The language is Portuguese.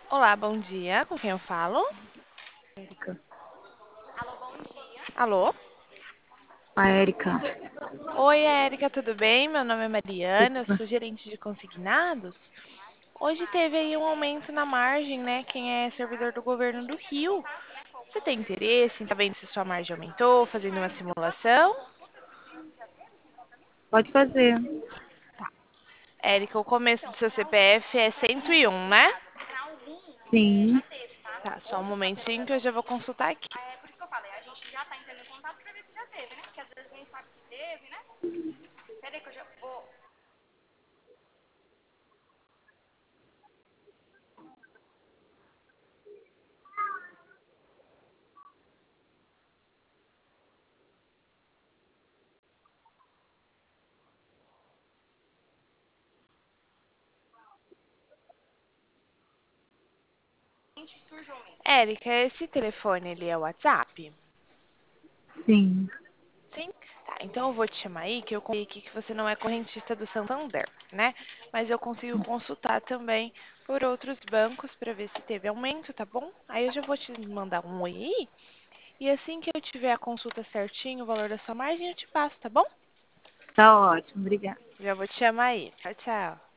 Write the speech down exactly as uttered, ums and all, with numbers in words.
Olá, bom dia. Com quem eu falo? Érica. Alô? A Érica. Oi, Érica, tudo bem? Meu nome é Mariana, eu Tudo. sou gerente de consignados. Hoje teve aí um aumento na margem, né? Quem é servidor do governo do Rio. Você tem interesse em saber se sua margem aumentou, fazendo uma simulação? Pode fazer. Érica, o começo do seu C P F é cento e um, né? Sim. Tá, só um momentinho que eu já vou consultar aqui. Érica, esse telefone ele é o WhatsApp? Sim. Sim? Tá, então eu vou te chamar aí, que eu vi aqui que você não é correntista do Santander, né? Mas eu consigo consultar também por outros bancos para ver se teve aumento, tá bom? Aí eu já vou te mandar um oi aí, e assim que eu tiver a consulta certinho, o valor da sua margem, eu te passo, tá bom? Tá ótimo. Obrigada. Já vou te chamar aí. Tchau, tchau.